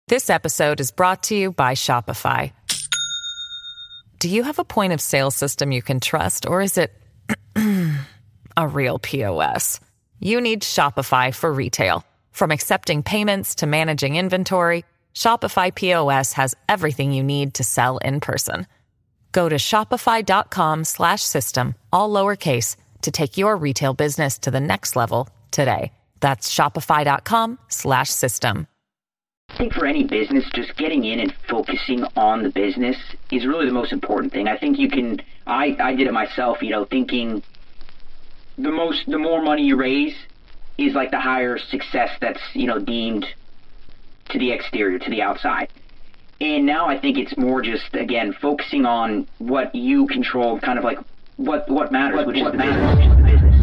This episode is brought to you by Shopify. Do you have a point of sale system you can trust, or is it a real POS? You need Shopify for retail. From accepting payments to managing inventory, Shopify POS has everything you need to sell in person. Go to shopify.com/system, all lowercase, to take your retail business to the next level today. That's shopify.com/system. I think for any business, just getting in and focusing on the business is really the most important thing. I think you can, I did it myself, thinking the more money you raise is like the higher success that's, deemed to the exterior, to the outside. And now I think it's more just, again, focusing on what you control, kind of like what matters, which is the business.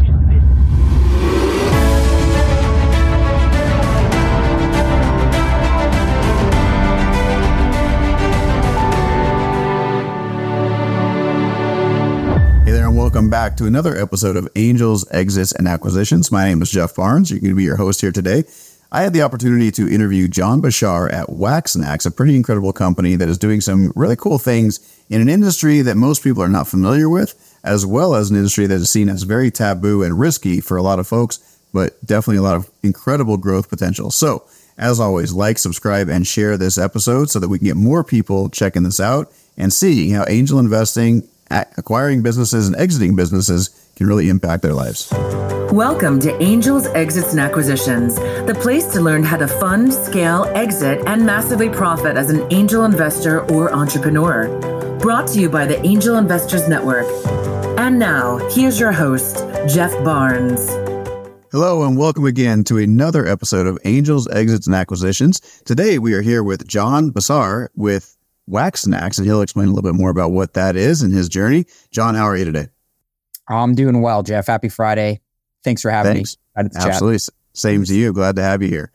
Hey there, and welcome back to another episode of Angels, Exits, and Acquisitions. My name is Jeff Barnes. You're going to be your host here today. I had the opportunity to interview John Bashar at Waxnax, a pretty incredible company that is doing some really cool things in an industry that most people are not familiar with, as well as an industry that is seen as very taboo and risky for a lot of folks, but definitely a lot of incredible growth potential. So, as always, like, subscribe, and share this episode so that we can get more people checking this out and seeing how angel investing, acquiring businesses, and exiting businesses can really impact their lives. Welcome to Angels, Exits, and Acquisitions, the place to learn how to fund, scale, exit, and massively profit as an angel investor or entrepreneur. Brought to you by the Angel Investors Network. And now, here's your host, Jeff Barnes. Hello, and welcome again to another episode of Angels, Exits, and Acquisitions. Today, we are here with John Bashar with Waxnax, and he'll explain a little bit more about what that is and his journey. John, how are you today? I'm doing well, Jeff. Happy Friday. Thanks for having me. Absolutely. Same to you. Glad to have you here.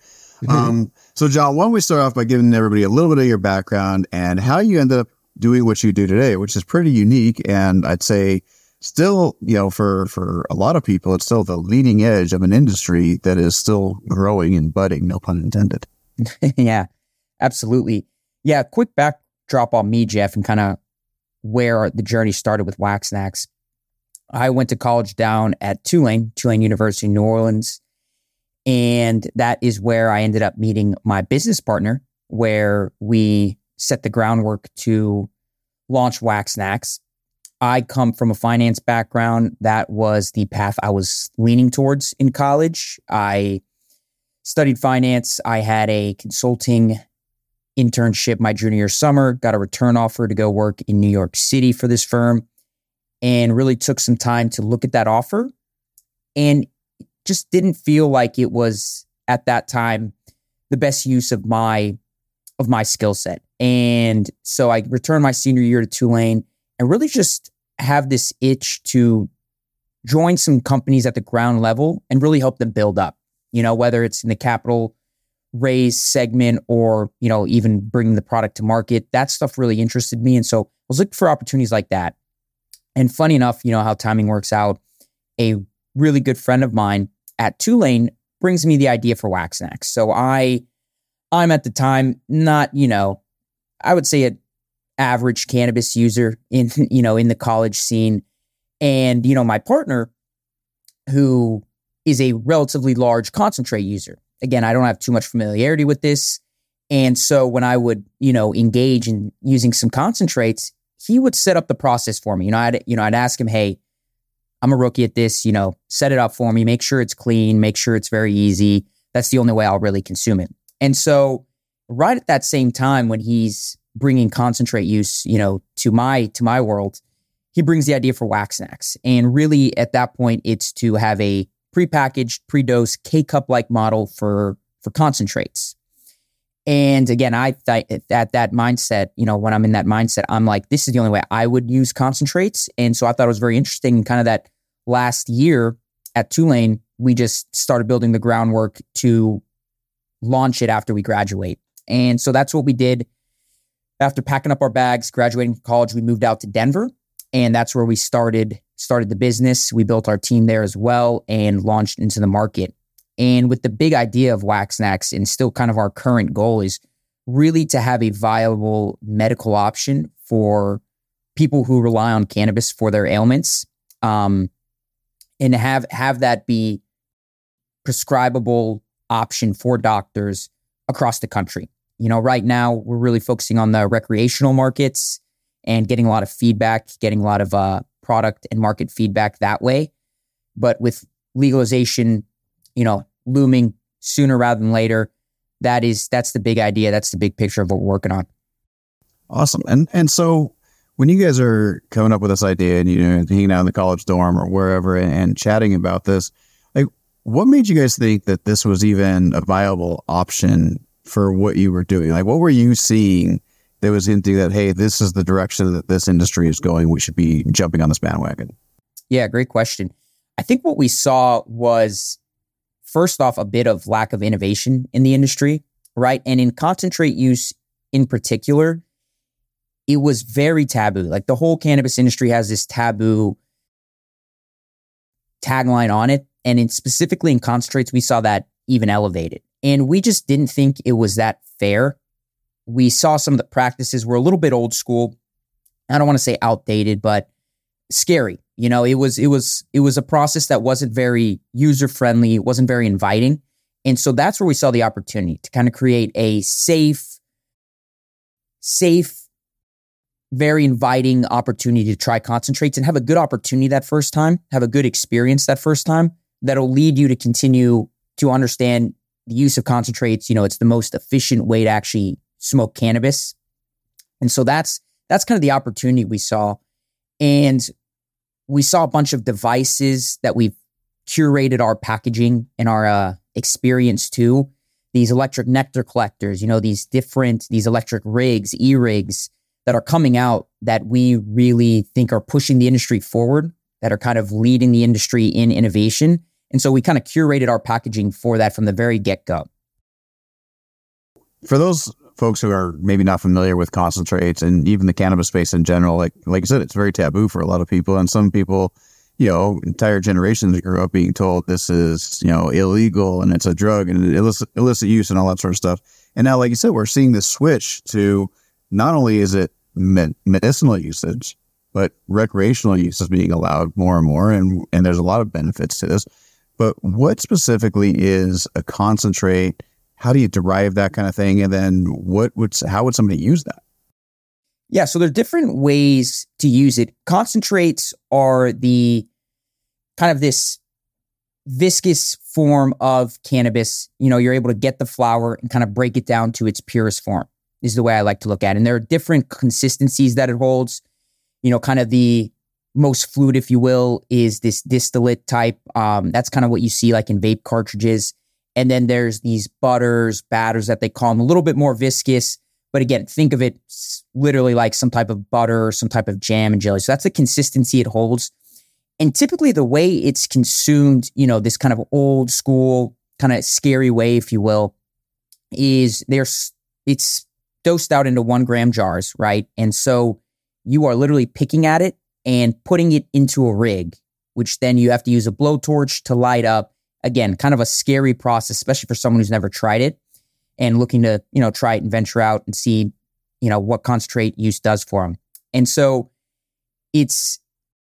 So, John, why don't we start off by giving everybody a little bit of your background and how you ended up doing what you do today, which is pretty unique. And I'd say still, for a lot of people, it's still the leading edge of an industry that is still growing and budding, no pun intended. Yeah, absolutely. Yeah, quick backdrop on me, Jeff, and kind of where the journey started with Waxnax. I went to college down at Tulane University in New Orleans, and that is where I ended up meeting my business partner, where we set the groundwork to launch Waxnax. I come from a finance background. That was the path I was leaning towards in college. I studied finance. I had a consulting internship my junior year summer, got a return offer to go work in New York City for this firm, and really took some time to look at that offer and just didn't feel like it was at that time the best use of my skill set. And so I returned my senior year to Tulane and really just have this itch to join some companies at the ground level and really help them build up, whether it's in the capital raise segment or, even bringing the product to market. That stuff really interested me. And so I was looking for opportunities like that. And funny enough, how timing works out, a really good friend of mine at Tulane brings me the idea for Waxnax. So I'm at the time not, I would say an average cannabis user in the college scene. And, my partner, who is a relatively large concentrate user. Again, I don't have too much familiarity with this. And so when I would, engage in using some concentrates, he would set up the process for me. I'd ask him, hey, I'm a rookie at this, set it up for me, make sure it's clean, make sure it's very easy. That's the only way I'll really consume it. And so right at that same time, when he's bringing concentrate use, to my world, he brings the idea for Waxnax. And really at that point, it's to have a prepackaged, pre-dosed K-cup-like model for concentrates. And again, at that mindset, when I'm in that mindset, I'm like, this is the only way I would use concentrates. And so I thought it was very interesting. Kind of that last year at Tulane, we just started building the groundwork to launch it after we graduate. And so that's what we did. After packing up our bags, graduating from college, we moved out to Denver. And that's where we started the business. We built our team there as well and launched into the market. And with the big idea of Waxnax, and still kind of our current goal, is really to have a viable medical option for people who rely on cannabis for their ailments, and have that be prescribable option for doctors across the country. Right now we're really focusing on the recreational markets and getting a lot of feedback, getting a lot of product and market feedback that way. But with legalization, looming sooner rather than later, that's the big idea. That's the big picture of what we're working on. Awesome. And so when you guys are coming up with this idea and hanging out in the college dorm or wherever and chatting about this, like, what made you guys think that this was even a viable option for what you were doing? Like, what were you seeing that was into that, hey, this is the direction that this industry is going, we should be jumping on this bandwagon? Yeah, great question. I think what we saw was, first off, a bit of lack of innovation in the industry, right? And in concentrate use in particular, it was very taboo. Like, the whole cannabis industry has this taboo tagline on it. And specifically in concentrates, we saw that even elevated. And we just didn't think it was that fair. We saw some of the practices were a little bit old school. I don't want to say outdated, but scary. It was a process that wasn't very user friendly. It wasn't very inviting. And so that's where we saw the opportunity to kind of create a safe, very inviting opportunity to try concentrates and have a good opportunity that first time, have a good experience that first time that'll lead you to continue to understand the use of concentrates. It's the most efficient way to actually smoke cannabis. And so that's kind of the opportunity we saw. And we saw a bunch of devices that we've curated our packaging and our experience to. These electric nectar collectors, these electric rigs, e-rigs that are coming out that we really think are pushing the industry forward, that are kind of leading the industry in innovation. And so we kind of curated our packaging for that from the very get-go. For those folks who are maybe not familiar with concentrates and even the cannabis space in general, like I said, it's very taboo for a lot of people. And some people, entire generations grew up being told this is, illegal and it's a drug and illicit use and all that sort of stuff. And now, like you said, we're seeing this switch to not only is it medicinal usage, but recreational use is being allowed more and more. And there's a lot of benefits to this. But what specifically is a concentrate? How do you derive that kind of thing? And then how would somebody use that? Yeah, so there are different ways to use it. Concentrates are the kind of this viscous form of cannabis. You're able to get the flower and kind of break it down to its purest form, is the way I like to look at it. And there are different consistencies that it holds. Kind of the most fluid, if you will, is this distillate type. That's kind of what you see like in vape cartridges. And then there's these batters that they call them, a little bit more viscous. But again, think of it literally like some type of butter or some type of jam and jelly. So that's the consistency it holds. And typically the way it's consumed, this kind of old school, kind of scary way, if you will, is it's dosed out into 1 gram jars, right? And so you are literally picking at it and putting it into a rig, which then you have to use a blowtorch to light up. Again, kind of a scary process, especially for someone who's never tried it and looking to, try it and venture out and see, what concentrate use does for them. And so it's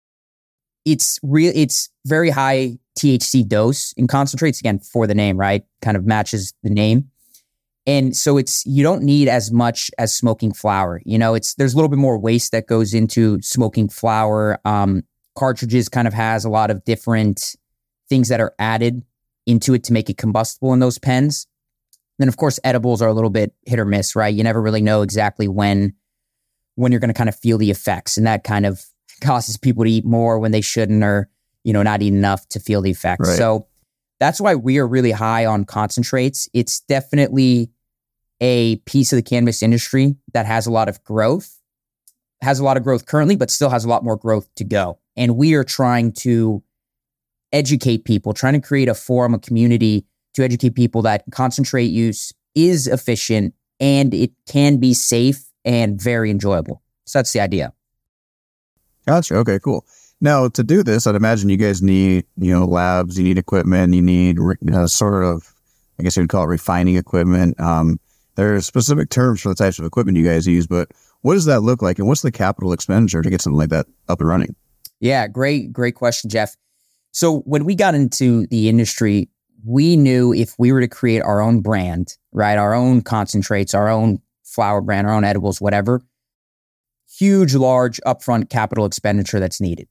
very high THC dose in concentrates, again, for the name, right? Kind of matches the name. And so you don't need as much as smoking flower. There's a little bit more waste that goes into smoking flower. Cartridges kind of has a lot of different things that are added into it to make it combustible in those pens. Then, of course, edibles are a little bit hit or miss, right? You never really know exactly when you're going to kind of feel the effects. And that kind of causes people to eat more when they shouldn't, or, not eat enough to feel the effects. Right. So that's why we are really high on concentrates. It's definitely a piece of the cannabis industry that has a lot of growth currently, but still has a lot more growth to go. And we are trying to educate people, trying to create a forum, a community to educate people that concentrate use is efficient and it can be safe and very enjoyable. So that's the idea. Gotcha. Okay, cool. Now, to do this, I'd imagine you guys need, labs, you need equipment, you need sort of, I guess you would call it refining equipment. There are specific terms for the types of equipment you guys use, but what does that look like? And what's the capital expenditure to get something like that up and running? Yeah, great question, Jeff. So when we got into the industry, we knew if we were to create our own brand, right, our own concentrates, our own flower brand, our own edibles, whatever, huge, large upfront capital expenditure that's needed.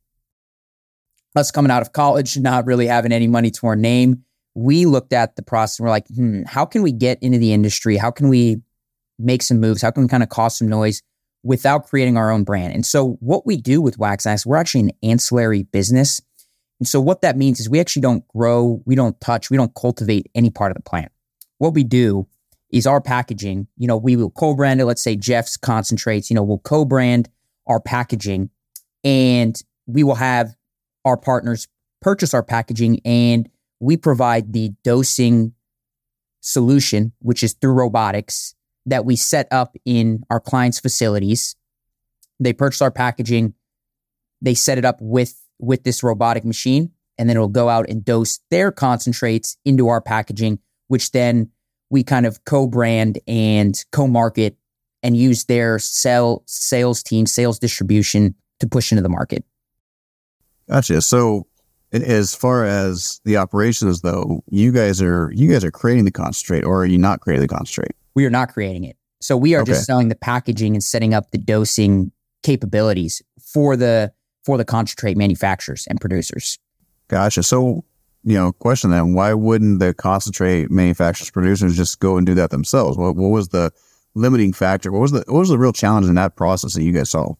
Us coming out of college, not really having any money to our name, we looked at the process and we're like, how can we get into the industry? How can we make some moves? How can we kind of cause some noise without creating our own brand? And so what we do with Wax Snacks, we're actually an ancillary business. And so what that means is we actually don't grow, we don't touch, we don't cultivate any part of the plant. What we do is our packaging, we will co-brand it. Let's say Jeff's Concentrates, we'll co-brand our packaging, and we will have our partners purchase our packaging, and we provide the dosing solution, which is through robotics, that we set up in our clients' facilities. They purchase our packaging, they set it up with this robotic machine, and then it'll go out and dose their concentrates into our packaging, which then we kind of co-brand and co-market and use their sales team, sales distribution to push into the market. Gotcha. So as far as the operations, though, you guys are creating the concentrate, or are you not creating the concentrate? We are not creating it. So we are just selling the packaging and setting up the dosing capabilities for the concentrate manufacturers and producers. Gotcha. So, question then, why wouldn't the concentrate manufacturers, producers just go and do that themselves? What was the limiting factor? What was the real challenge in that process that you guys solved?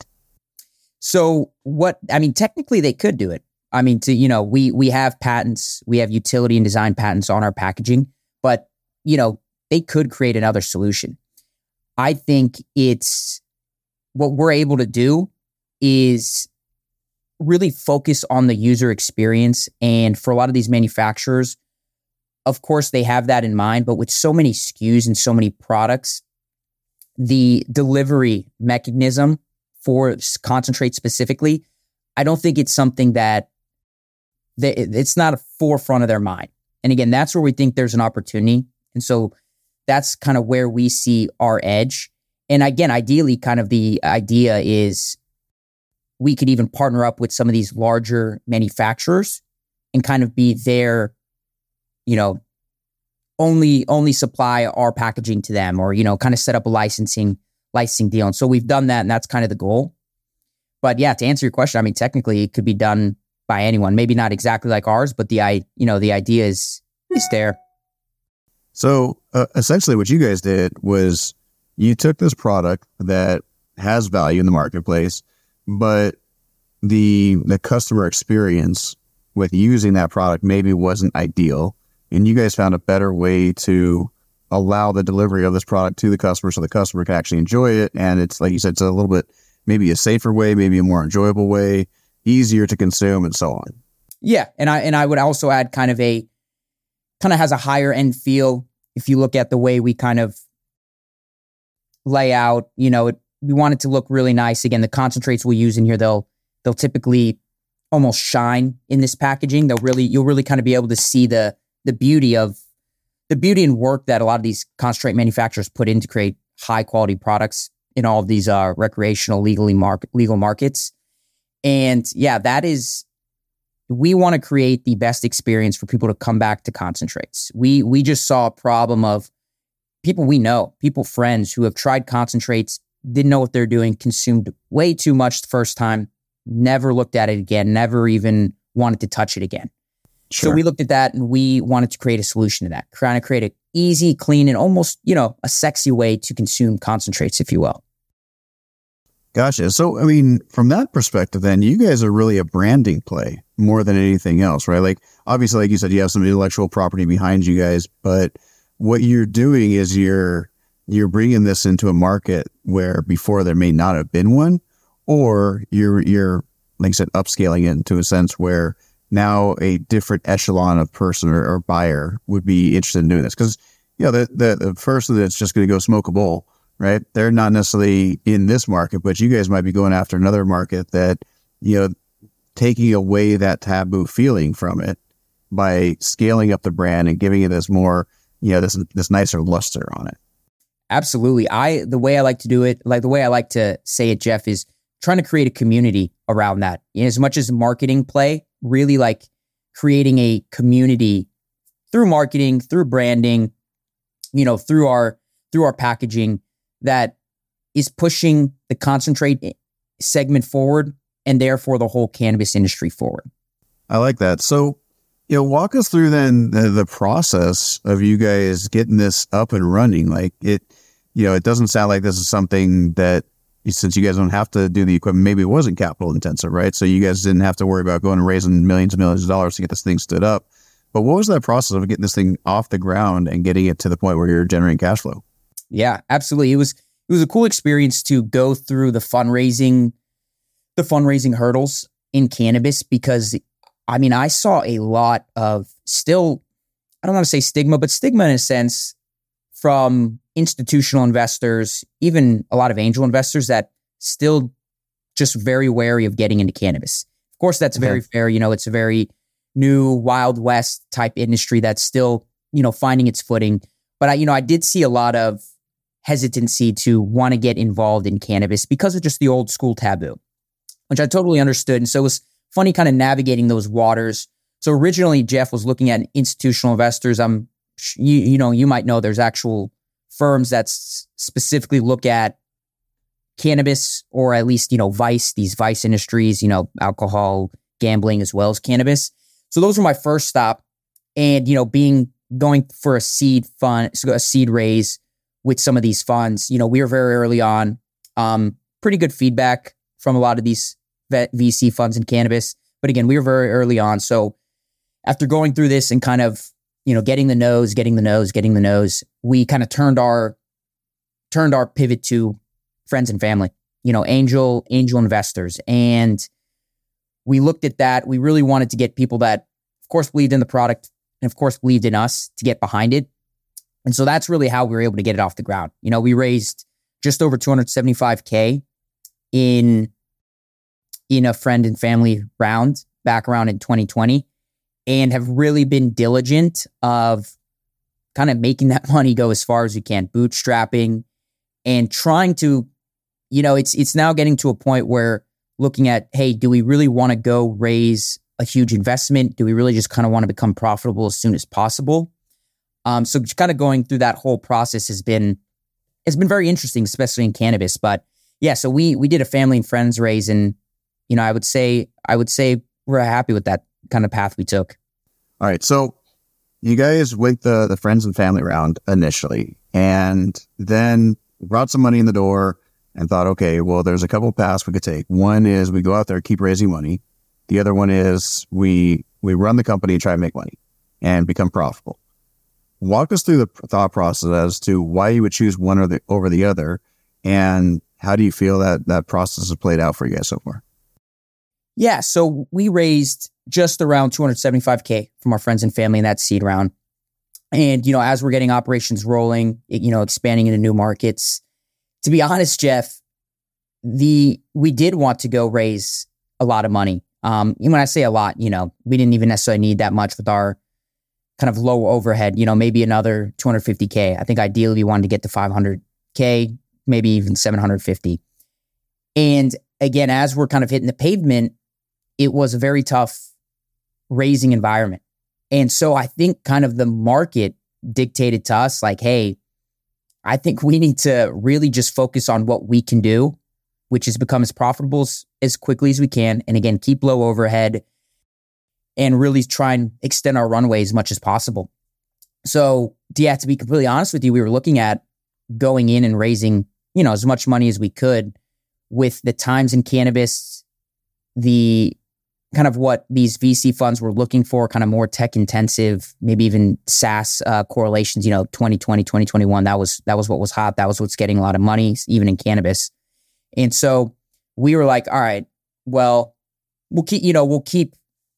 So technically they could do it. We have patents, we have utility and design patents on our packaging, but, they could create another solution. I think it's what we're able to do is really focus on the user experience. And for a lot of these manufacturers, of course, they have that in mind, but with so many SKUs and so many products, the delivery mechanism for concentrate specifically, I don't think it's something that it's not a forefront of their mind. And again, that's where we think there's an opportunity. And so that's kind of where we see our edge. And again, ideally, kind of the idea is we could even partner up with some of these larger manufacturers and kind of be their, only supply our packaging to them, or, kind of set up a licensing deal. And so we've done that, and that's kind of the goal. But yeah, to answer your question, technically it could be done by anyone, maybe not exactly like ours, but the idea is there. So essentially what you guys did was you took this product that has value in the marketplace, but the customer experience with using that product maybe wasn't ideal. And you guys found a better way to allow the delivery of this product to the customer so the customer can actually enjoy it. And it's, like you said, it's a little bit, maybe a safer way, maybe a more enjoyable way, easier to consume, and so on. Yeah. And I would also add kind of has a higher end feel. If you look at the way we kind of lay out, we want it to look really nice. Again, the concentrates we use in here, they'll typically almost shine in this packaging. You'll really kind of be able to see the beauty and work that a lot of these concentrate manufacturers put in to create high quality products in all of these recreational legal markets. And yeah, we want to create the best experience for people to come back to concentrates. We just saw a problem of people we know, friends who have tried concentrates, didn't know what they're doing, consumed way too much the first time, never looked at it again, never even wanted to touch it again. Sure. So we looked at that and we wanted to create a solution to that, trying to create an easy, clean, and almost, a sexy way to consume concentrates, if you will. Gotcha. So, from that perspective, then you guys are really a branding play more than anything else, right? Like, obviously, like you said, you have some intellectual property behind you guys, but what you're doing is you're bringing this into a market where before there may not have been one, or you're like I said, upscaling it into a sense where now a different echelon of person or buyer would be interested in doing this. Because, the person that's just going to go smoke a bowl, right? They're not necessarily in this market, but you guys might be going after another market that, taking away that taboo feeling from it by scaling up the brand and giving it this more, this nicer luster on it. Absolutely. The way I like to do it, like the way I like to say it, Jeff, is trying to create a community around that. As much as marketing play, really like creating a community through marketing, through branding, through our packaging that is pushing the concentrate segment forward and therefore the whole cannabis industry forward. I like that. So, walk us through then the process of you guys getting this up and running. Like it doesn't sound like this is something that, since you guys don't have to do the equipment, maybe it wasn't capital intensive, right? So you guys didn't have to worry about going and raising millions and millions of dollars to get this thing stood up. But what was that process of getting this thing off the ground and getting it to the point where you're generating cash flow? Yeah, absolutely. It was a cool experience to go through the fundraising hurdles in cannabis, because I saw a lot of still, I don't want to say stigma, but stigma in a sense from institutional investors, even a lot of angel investors that still just very wary of getting into cannabis. Of course, that's very fair. It's a very new Wild West type industry that's still, finding its footing. But I did see a lot of hesitancy to want to get involved in cannabis because of just the old school taboo, which I totally understood. And so it was funny kind of navigating those waters. So originally, Jeff was looking at institutional investors. You might know there's actual firms that specifically look at cannabis, or at least, these vice industries, alcohol, gambling, as well as cannabis. So those were my first stop. And, going for a seed raise with some of these funds, we were very early on, pretty good feedback from a lot of these VC funds in cannabis. But again, we were very early on. So after going through this and kind of, getting the nose, we kind of turned our pivot to friends and family, angel investors. And we looked at that. We really wanted to get people that, of course, believed in the product and of course believed in us to get behind it. And so that's really how we were able to get it off the ground. We raised just over $275K in a friend and family round back around in 2020, and have really been diligent of kind of making that money go as far as you can, bootstrapping and trying to, it's now getting to a point where looking at, hey, do we really want to go raise a huge investment? Do we really just kind of want to become profitable as soon as possible? So kind of going through that whole process has been very interesting, especially in cannabis. But yeah, so we did a family and friends raise, and I would say we're happy with that kind of path we took. All right, so you guys went the friends and family round initially, and then brought some money in the door and thought, okay, well, there's a couple of paths we could take. One is we go out there, keep raising money. The other one is we run the company and try to make money and become profitable. Walk us through the thought process as to why you would choose one over the other, and how do you feel that process has played out for you guys so far? Yeah, so we raised just around $275K from our friends and family in that seed round. And, as we're getting operations rolling, expanding into new markets, to be honest, Jeff, we did want to go raise a lot of money. When I say a lot, we didn't even necessarily need that much with our kind of low overhead, maybe another $250K. I think ideally we wanted to get to $500K, maybe even $750. And again, as we're kind of hitting the pavement, it was a very tough raising environment. And so I think kind of the market dictated to us like, hey, I think we need to really just focus on what we can do, which is become as profitable as quickly as we can. And again, keep low overhead and really try and extend our runway as much as possible. So yeah, to be completely honest with you, we were looking at going in and raising, as much money as we could with the times in cannabis, the kind of what these VC funds were looking for, kind of more tech intensive, maybe even SaaS correlations, 2020, 2021, that was what was hot. That was what's getting a lot of money, even in cannabis. And so we were like, all right, well, we'll keep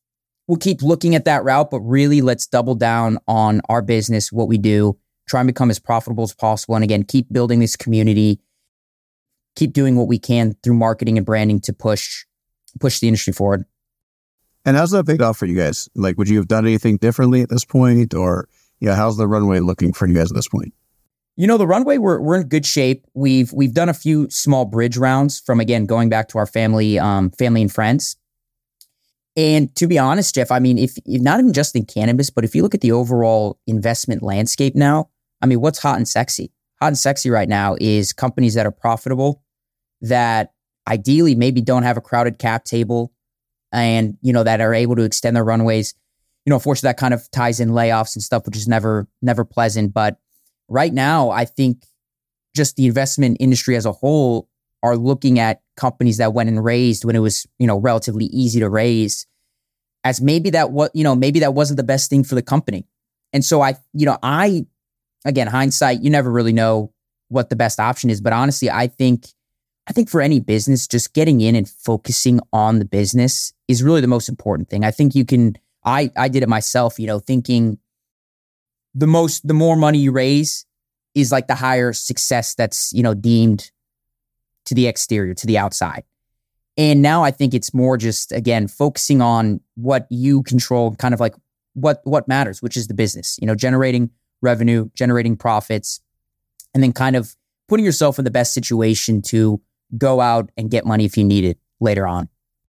looking at that route, but really let's double down on our business, what we do, try and become as profitable as possible. And again, keep building this community, keep doing what we can through marketing and branding to push the industry forward. And how's that paid off for you guys? Like, would you have done anything differently at this point, or how's the runway looking for you guys at this point? The runway, we're in good shape. We've done a few small bridge rounds from, again, going back to our family and friends. And to be honest, Jeff, I mean, if not even just in cannabis, but if you look at the overall investment landscape now, I mean, what's hot and sexy? Hot and sexy right now is companies that are profitable, that ideally maybe don't have a crowded cap table, and, that are able to extend their runways. Unfortunately, that kind of ties in layoffs and stuff, which is never pleasant. But right now, I think just the investment industry as a whole are looking at companies that went and raised when it was, relatively easy to raise, as maybe that wasn't the best thing for the company. And so again, hindsight, you never really know what the best option is. But honestly, I think for any business, just getting in and focusing on the business is really the most important thing. I think I did it myself, thinking the more money you raise is like the higher success that's, deemed to the exterior, to the outside. And now I think it's more just, again, focusing on what you control, kind of like what matters, which is the business, generating revenue, generating profits, and then kind of putting yourself in the best situation to go out and get money if you need it later on.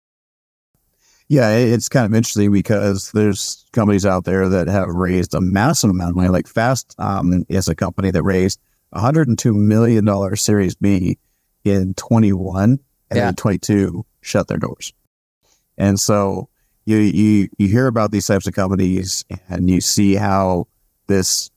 Yeah, it's kind of interesting because there's companies out there that have raised a massive amount of money. Like Fast is a company that raised $102 million Series B in 21, and then 22 shut their doors. And so you hear about these types of companies, and you see how this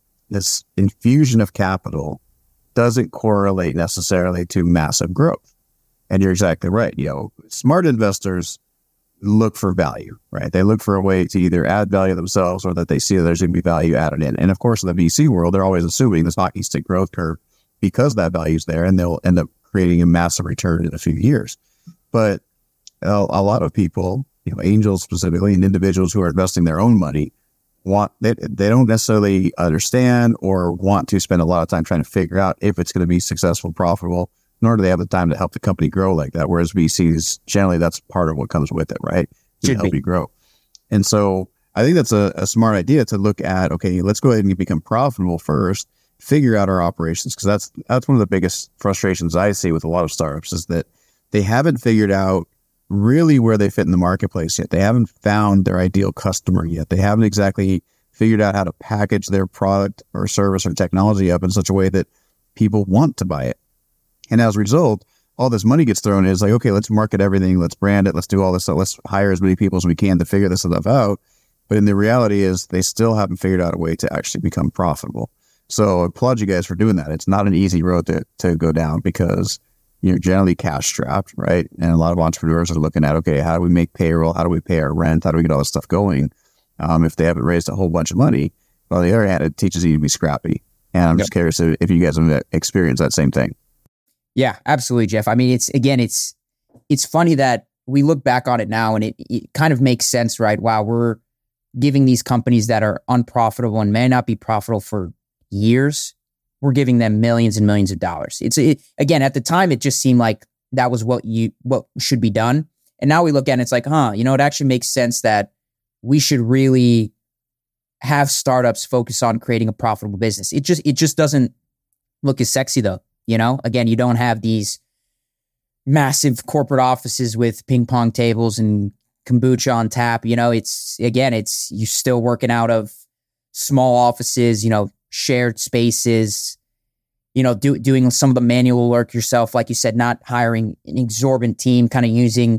infusion of capital doesn't correlate necessarily to massive growth. And you're exactly right. Smart investors look for value, right? They look for a way to either add value themselves, or that they see that there's going to be value added in. And of course, in the VC world, they're always assuming this hockey stick growth curve because that value is there, and they'll end up creating a massive return in a few years. But a lot of people, angels specifically, and individuals who are investing their own money, they don't necessarily understand or want to spend a lot of time trying to figure out if it's going to be successful, profitable, nor do they have the time to help the company grow like that. Whereas VCs, generally, that's part of what comes with it, right? To help you grow. And so I think that's a smart idea to look at, okay, let's go ahead and become profitable first, figure out our operations, because that's one of the biggest frustrations I see with a lot of startups, is that they haven't figured out really where they fit in the marketplace yet. They haven't found their ideal customer yet. They haven't exactly figured out how to package their product or service or technology up in such a way that people want to buy it. And as a result, all this money gets thrown in. It's like, okay, let's market everything. Let's brand it. Let's do all this stuff. Let's hire as many people as we can to figure this stuff out. But in the reality is they still haven't figured out a way to actually become profitable. So I applaud you guys for doing that. It's not an easy road to go down, because you're generally cash strapped, right? And a lot of entrepreneurs are looking at, okay, how do we make payroll? How do we pay our rent? How do we get all this stuff going? If they haven't raised a whole bunch of money. But on the other hand, it teaches you to be scrappy. And I'm just curious if you guys have experienced that same thing. Yeah, absolutely, Jeff. I mean, it's funny that we look back on it now, and it kind of makes sense, right? Wow, we're giving these companies that are unprofitable and may not be profitable for years, we're giving them millions and millions of dollars. Again, at the time, it just seemed like that was what should be done. And now we look at it, it's like, it actually makes sense that we should really have startups focus on creating a profitable business. It just doesn't look as sexy though. Again, you don't have these massive corporate offices with ping pong tables and kombucha on tap. You're still working out of small offices, shared spaces, doing some of the manual work yourself. Like you said, not hiring an exorbitant team, kind of using,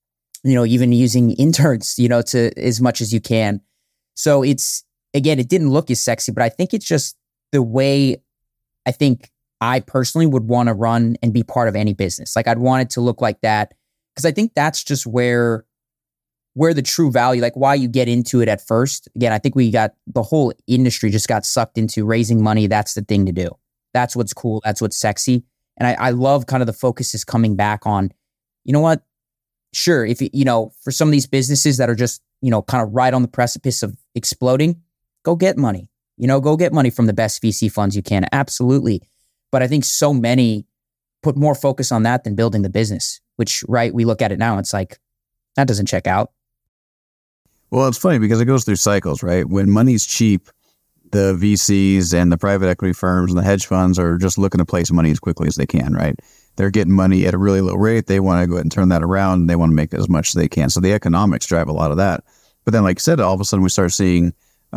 even using interns, to as much as you can. So it didn't look as sexy, but I think it's just the way I think I personally would want to run and be part of any business. Like I'd want it to look like that, because I think that's just where the true value, like why you get into it at first. Again, I think the whole industry just got sucked into raising money. That's the thing to do. That's what's cool. That's what's sexy. And I love kind of the focus is coming back on, you know what? Sure. If for some of these businesses that are just, kind of right on the precipice of exploding, go get money, go get money from the best VC funds you can. Absolutely. But I think so many put more focus on that than building the business, which, right, we look at it now, it's like, that doesn't check out. Well, it's funny because it goes through cycles, right? When money's cheap, the VCs and the private equity firms and the hedge funds are just looking to place money as quickly as they can, right? They're getting money at a really low rate. They want to go ahead and turn that around, and they want to make as much as they can. So the economics drive a lot of that. But then, like I said, all of a sudden we start seeing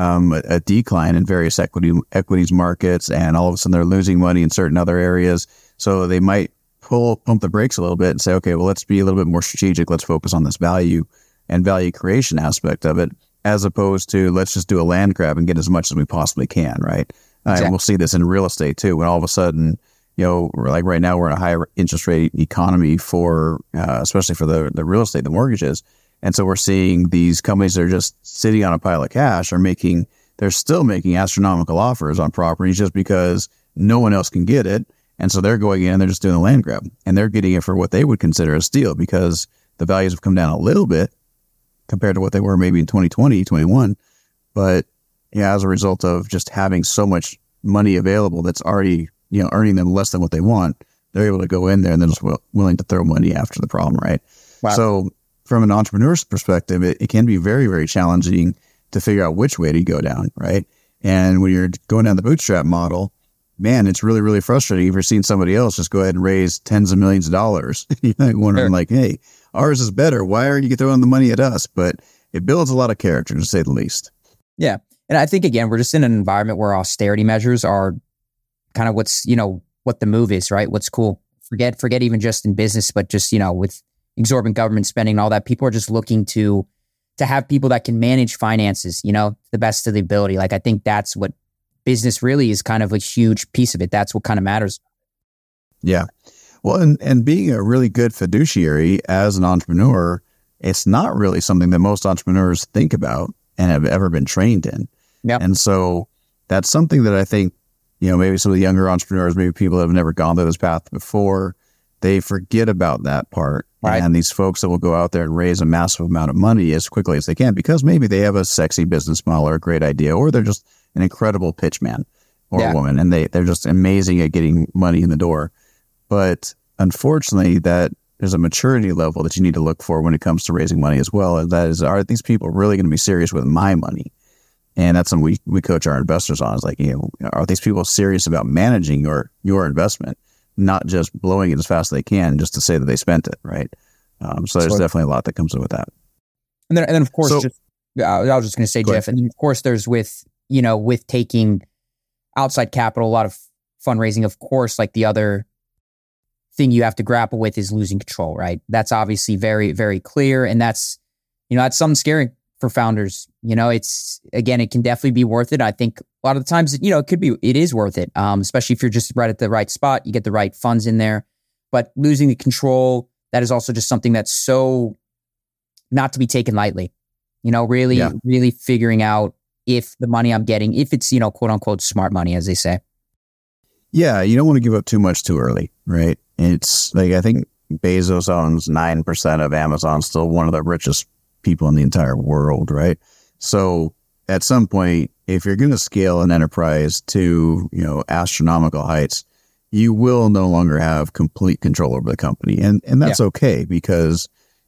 a decline in various equities markets, and all of a sudden they're losing money in certain other areas. So they might pump the brakes a little bit and say, okay, well, let's be a little bit more strategic. Let's focus on this value and value creation aspect of it, as opposed to let's just do a land grab and get as much as we possibly can, right? Exactly. And we'll see this in real estate too, when all of a sudden, like right now we're in a higher interest rate economy for, especially for the real estate, the mortgages. And so we're seeing these companies that are just sitting on a pile of cash they're still making astronomical offers on properties just because no one else can get it. And so they're going in and they're just doing a land grab, and they're getting it for what they would consider a steal because the values have come down a little bit compared to what they were maybe in 2020, 21. But yeah, as a result of just having so much money available that's already, earning them less than what they want, they're able to go in there and they're just willing to throw money after the problem, right? Wow. So from an entrepreneur's perspective, it can be very, very challenging to figure out which way to go down, right? And when you're going down the bootstrap model, man, it's really, really frustrating if you're seeing somebody else just go ahead and raise tens of millions of dollars. You're wondering like, hey, ours is better. Why are you throwing the money at us? But it builds a lot of character, to say the least. Yeah. And I think, again, we're just in an environment where austerity measures are kind of what's, what the move is, right? What's cool. Forget even just in business, but just, with exorbitant government spending and all that, people are just looking to have people that can manage finances, to the best of the ability. Like, I think that's what business really is, kind of a huge piece of it. That's what kind of matters. Yeah. Well, and being a really good fiduciary as an entrepreneur, it's not really something that most entrepreneurs think about and have ever been trained in. Yep. And so that's something that I think, maybe some of the younger entrepreneurs, maybe people that have never gone through this path before, they forget about that part. Right. And these folks that will go out there and raise a massive amount of money as quickly as they can, because maybe they have a sexy business model or a great idea, or they're just an incredible pitch man or a woman, and they're just amazing at getting money in the door. But unfortunately, that there's a maturity level that you need to look for when it comes to raising money as well. And that is, are these people really going to be serious with my money? And that's something we coach our investors on. Is like, are these people serious about managing your investment, not just blowing it as fast as they can just to say that they spent it, right? So there's definitely a lot that comes with that. And then of course, I was just going to say, Jeff, and then of course there's with taking outside capital, a lot of fundraising, of course, like the other thing you have to grapple with is losing control, right? That's obviously very, very clear. And that's something scary for founders. It's, again, it can definitely be worth it. I think a lot of the times, it is worth it. Especially if you're just right at the right spot, you get the right funds in there, but losing the control, that is also just something that's so not to be taken lightly, really figuring out if the money I'm getting, if it's, quote unquote, smart money, as they say. Yeah. You don't want to give up too much too early, right? It's like, I think Bezos owns 9% of Amazon, still one of the richest people in the entire world, right? So at some point, if you're going to scale an enterprise to, astronomical heights, you will no longer have complete control over the company. And that's okay, because,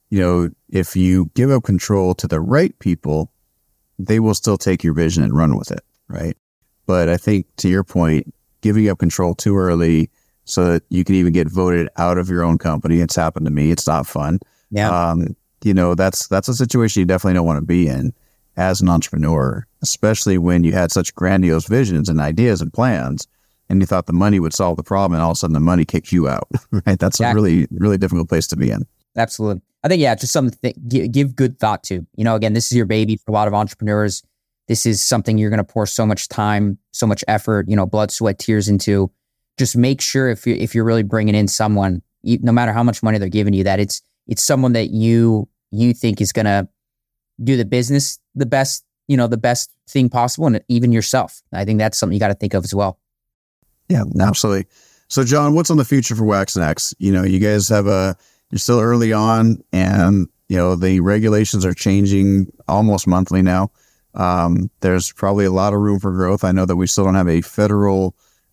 if you give up control to the right people, they will still take your vision and run with it, right? But I think, to your point, giving up control too early so that you can even get voted out of your own company, it's happened to me. It's not fun. Yeah. That's a situation you definitely don't want to be in as an entrepreneur, especially when you had such grandiose visions and ideas and plans, and you thought the money would solve the problem, and all of a sudden the money kicks you out, right? That's a really, really difficult place to be in. Absolutely. I think, just something to give good thought to. Again, this is your baby for a lot of entrepreneurs. This is something you're going to pour so much time, so much effort, blood, sweat, tears into. Just make sure if you're really bringing in someone, no matter how much money they're giving you, that it's someone that you think is going to do the business the best thing possible, and even yourself. I think that's something you got to think of as well. Yeah, absolutely. So, John, what's on the future for WaxNax? You guys you're still early on, and the regulations are changing almost monthly now. There's probably a lot of room for growth. I know that we still don't have a federal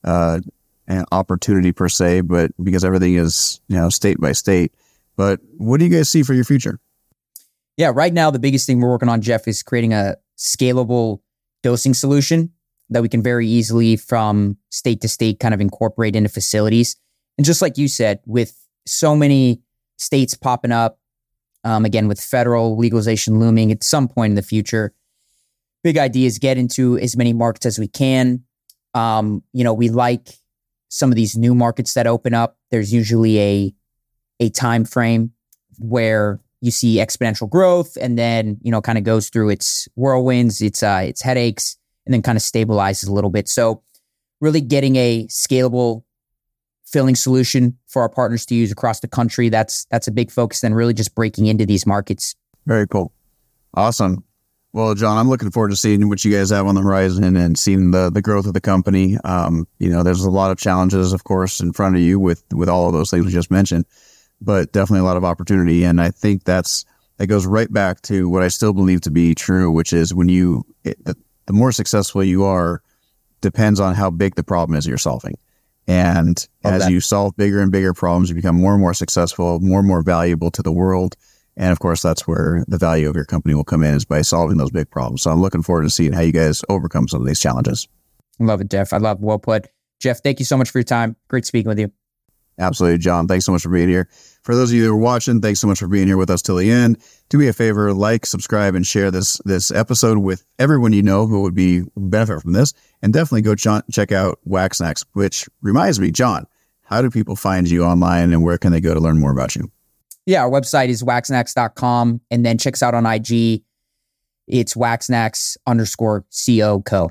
opportunity per se, but because everything is state by state. But what do you guys see for your future? Yeah, right now the biggest thing we're working on, Jeff, is creating a scalable dosing solution that we can very easily from state to state kind of incorporate into facilities. And just like you said, with so many states popping up, again, with federal legalization looming at some point in the future, big idea is get into as many markets as we can. We like some of these new markets that open up. There's usually a time frame where you see exponential growth and then, kind of goes through its whirlwinds, its headaches, and then kind of stabilizes a little bit. So really getting a scalable filling solution for our partners to use across the country. That's a big focus. Then really just breaking into these markets. Very cool. Awesome. Well, John, I'm looking forward to seeing what you guys have on the horizon and seeing the growth of the company. There's a lot of challenges, of course, in front of you with all of those things we just mentioned, but definitely a lot of opportunity. And I think that goes right back to what I still believe to be true, which is the more successful you are depends on how big the problem is you're solving. And as you solve bigger and bigger problems, you become more and more successful, more and more valuable to the world. And of course, that's where the value of your company will come in, is by solving those big problems. So I'm looking forward to seeing how you guys overcome some of these challenges. I love it, Jeff. Well put. Jeff, thank you so much for your time. Great speaking with you. Absolutely, John. Thanks so much for being here. For those of you who are watching, thanks so much for being here with us till the end. Do me a favor, like, subscribe, and share this episode with everyone you know who would benefit from this. And definitely go check out Wax Snacks, which reminds me, John, how do people find you online and where can they go to learn more about you? Yeah, our website is waxsnacks.com, and then check us out on IG. It's waxsnacks_CO.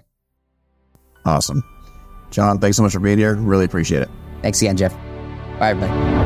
Awesome. John, thanks so much for being here. Really appreciate it. Thanks again, Jeff. Bye, everybody.